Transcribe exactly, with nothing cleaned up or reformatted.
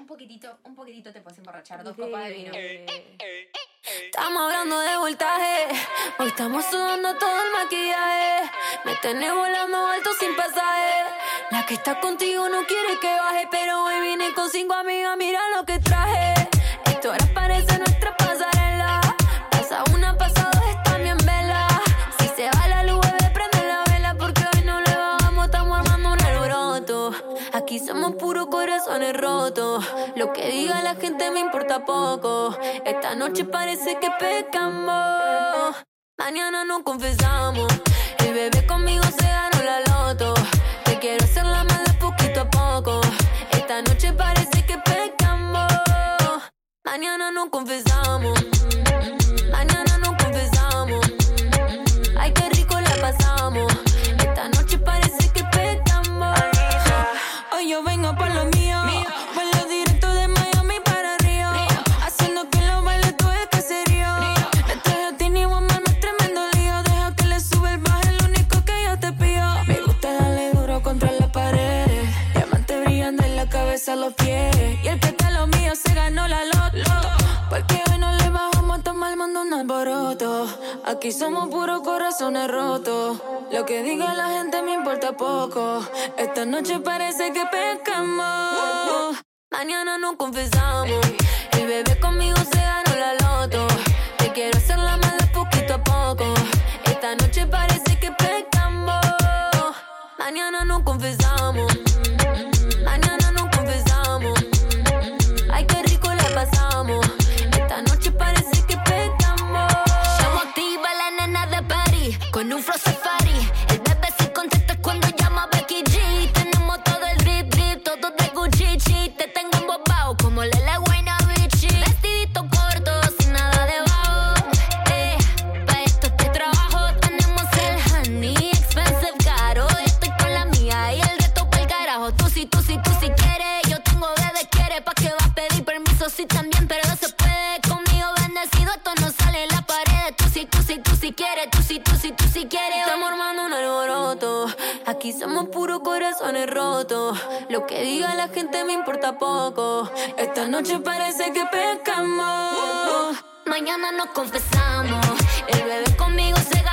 un poquitito, un poquitito te puedes emborrachar. Dos copas de vino. Estamos hablando de voltaje. Hoy estamos sudando todo el maquillaje. Me tenés volando alto sin pasaje. La que está contigo no quiere que baje, pero hoy vine con cinco amigas, mira lo que traje. Esto ahora parece nuestra pasarela. Pasa una, pasa dos, está bien vela. Si se va la luz, bebé, prende la vela, porque hoy no le bajamos, estamos armando un alboroto. Aquí somos puros corazones rotos. Lo que diga la gente me importa poco. Esta noche parece que pecamos. Mañana nos confesamos. El bebé conmigo se ganó la loto. Te quiero hacer la mala poquito a poco. Esta noche parece que pecamos. Mañana nos confesamos. Mañana nos confesamos. Ay, qué rico la pasamos. Esta noche parece que pecamos. Hoy yo vengo por lo mío. Vuelo directo de Miami para Río. Haciendo que los bailes todo el caserío. Le traje a Tini Woman, no es tremendo lío. Deja que le sube el bajo, el único que yo te pido. Me gusta darle duro contra la pared. Diamantes brillando en la cabeza a los pies. Y el que está lo mío se ganó la loto. Porque hoy no le bajamos, estamos armando un alboroto. Aquí somos puros corazones rotos. Lo que diga la gente me importa poco. Esta noche parece que pecamos. Mañana nos confesamos. El bebé conmigo se ganó la loto. Te quiero hacer la mala poquito a poco. Esta noche parece que pecamos. Mañana nos confesamos. Mañana nos confesamos. Ay, qué rico la pasamos. Esta noche parece que pecamos. Llamo activa la nena de París con un flow safari. El bebé se contesta cuando llama a Becky G. Tenemos todo el drip drip, todo de Gucci. Te tengo embobado como Lele Guaynabichi. Vestidito corto, sin nada debajo. Eh, pa' esto te trabajo. Tenemos el honey, expensive caro. Estoy con la mía y el resto pa'l carajo. Tú sí, tú sí, tú sí quieres. Yo tengo bebé quiere. ¿Pa' qué vas a pedir permiso? Sí también, pero no se puede. Conmigo bendecido, esto no sale en la pared. Tú sí, tú sí, tú sí quieres. Tú sí, tú sí, tú sí quieres. Estamos armando un alboroto. Aquí somos puros corazones rotos. Lo que diga la gente me importa poco. Esta noche parece que pecamos. Mañana nos confesamos. El bebé conmigo se